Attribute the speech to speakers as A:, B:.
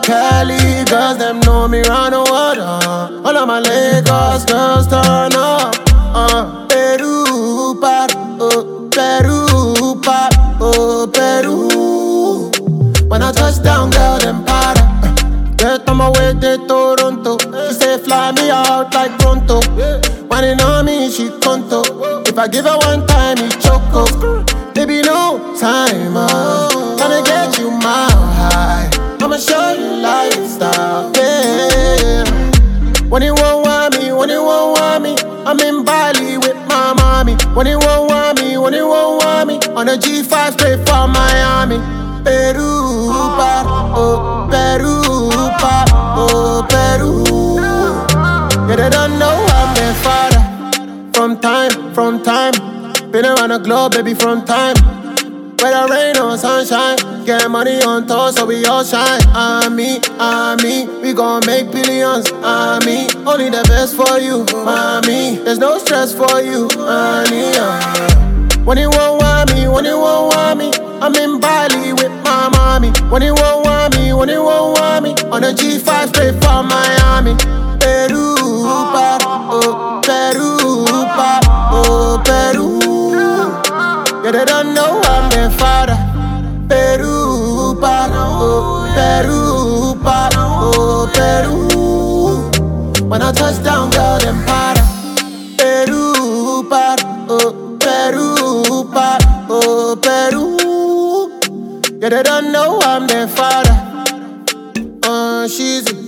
A: Cali girls, them know me round the world. All of my Lagos girls turn up. Peru, par, oh, Peru, par, oh, Peru. When I touch down, girl, them para. Get on my way to Toronto. She say fly me out like pronto. Whining on me, she conto. If I give her one time, he choco. Baby, no time, gonna get you mile high. I'ma show you lifestyle, yeah. When you won't want me, when you won't want me, I'm in Bali with my mommy. When you won't want me, when you won't want me, on a G5 straight from Miami. Peru, par, oh, Peru, par, oh, Peru. Yeah, they don't know I'm their father. From time, been around the globe, baby, from time. Whether rain or sunshine, get money on tour, so we all shine. Me, we gon' make billions. Me, only the best for you, mommy. There's no stress for you, honey. When you won't want me, when you won't want me, I'm in Bali with my mommy. When you won't want me, when you won't want me, on a G5 straight from Miami. Peru, par, oh, Peru, par, oh, Peru. Yeah, they don't know I'm their father. Peru, par, oh, Peru, par, oh, Peru. When I touch down, girl, them para. Peru, par, oh, Peru, par, oh, Peru. Yeah, they don't know I'm their father. She's